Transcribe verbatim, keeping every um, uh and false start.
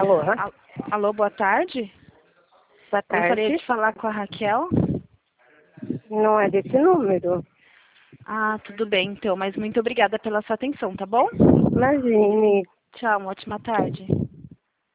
Alô? Al- Alô, boa tarde. Boa Gostaria tarde. de falar com a Raquel. Não é desse número. Ah, tudo bem, então. Mas muito obrigada pela sua atenção, tá bom? Imagine. Tchau, uma ótima tarde.